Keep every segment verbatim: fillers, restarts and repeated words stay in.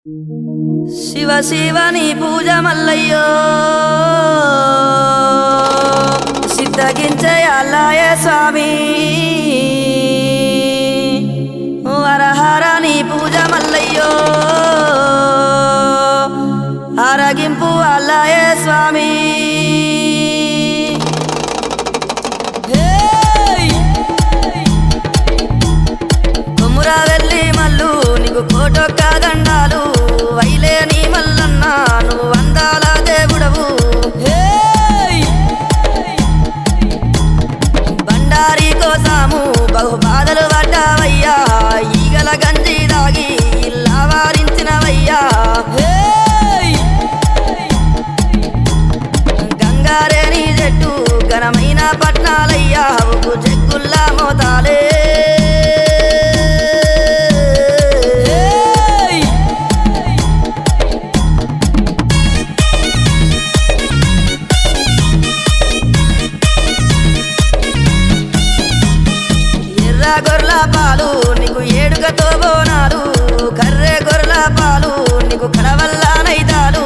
శివ శివని పూజ మల్లయ్యో సిద్ధగించే అల్లాయే స్వామి హరహరని పూజ మల్లయ్యో ఆరగింపు అల్లాయే స్వామి కొమురా వెళ్ళి మల్లు నీకు కోటొక్క దండాలు వైలేని మల్లన్న నువ్వు అందాల దేవుడవు బండారి కోసాము బహు బాధలు పడ్డావయ్యా ఈగల గంజి దాగి ఇల్లా వారించినవయ్యా గంగారేని చెట్టు ఘనమైన పట్నాలయ్యా ఉప్పు చెక్కుల్లా మోతాలే గొర్రెల పాలు నీకు ఏడుగతో బోనాలు కర్రె గొర్రెల పాలు నీకు కడవల్ల నైదాలు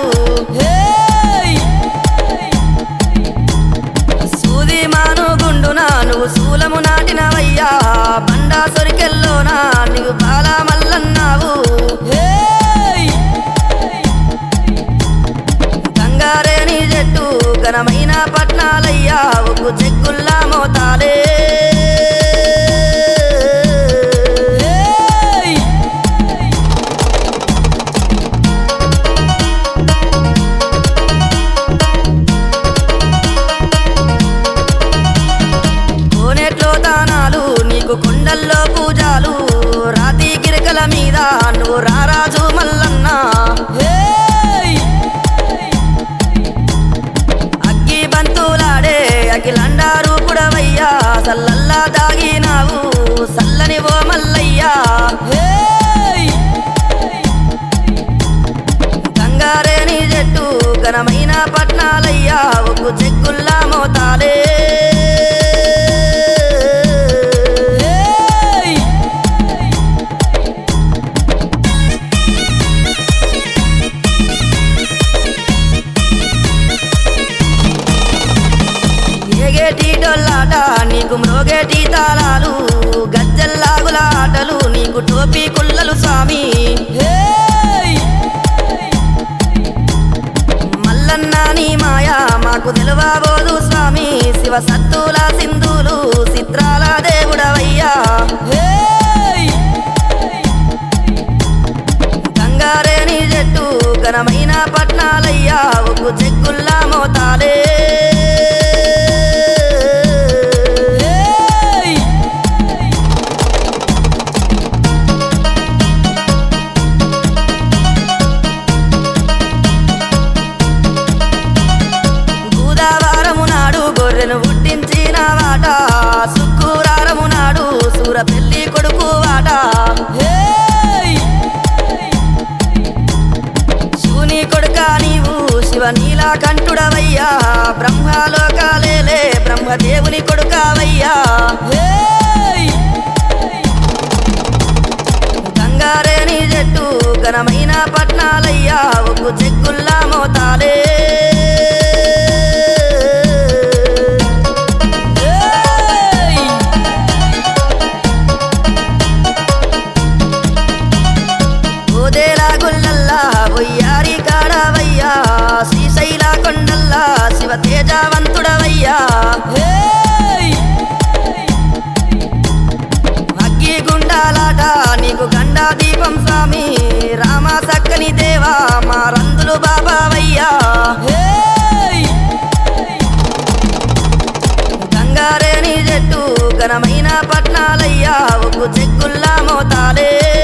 సూది మాను గుండున నువ్వు శూలము నాటినవయ్యా బండా సొరికెల్లోనా నీకు బాలా మల్లన్నావు గంగారేని చెట్టు ఘనమైన పట్నాలయ్యా ఉప్పు చెక్కుల్లా మోతాలే నీకు కొండల్లో పూజాలు రాతి గిరికల మీద నువ్వు రారాజు మల్లన్న అగ్గి బంతులాడే అఖిలండారు పుడవయ్యా సల్లల్లా దాగినావు సల్లని ఓ మల్లయ్యా గంగారేని చెట్టు ఘనమైన పట్నాలయ్యా ఉప్పు చెక్కుల్లా మోతాలే ఏగేటి డొల్లాట నీకు మ్రోగేటి తాళాలు గజ్జల్లాగుల ఆటలు నీకు టోపీ కుల్లలు స్వామి మల్లన్న నీ మాయా మాకు తెలువబోదు స్వామి శివ సత్తుల సింధులు చిత్రాల దేవుడవయ్యా గంగారేని చెట్టు ఘనమైన పట్నాలయ్యా ఉప్పు చెక్కుల్లా మోతాలే గొర్రెను పుట్టించిన వాట శుక్రవారము నాడు సూర పెళ్లి కొడుకు వాట శివుని కొడుక నీవు శివ నీలా కంఠుడవయ్యా బ్రహ్మలోకాలేలే బ్రహ్మదేవుని కొడుకవయ్యా గంగారేని చెట్టు ఘనమైన పట్నాలయ్యా ఉప్పు చెక్కుల్లా మోతాలే ఒయ్యారి కాడవయ్యా శ్రీశైల కొండల్లా శివ తేజవంతుడవయ్యా అగ్గి గుండాలాట నీకు గండా దీపం స్వామి రామ సక్కని దేవా మా రందులు బాబావయ్యా గంగారేని చెట్టు ఘనమైన పట్నాలయ్యా ఉప్పు చెక్కుల్లా మోతాలే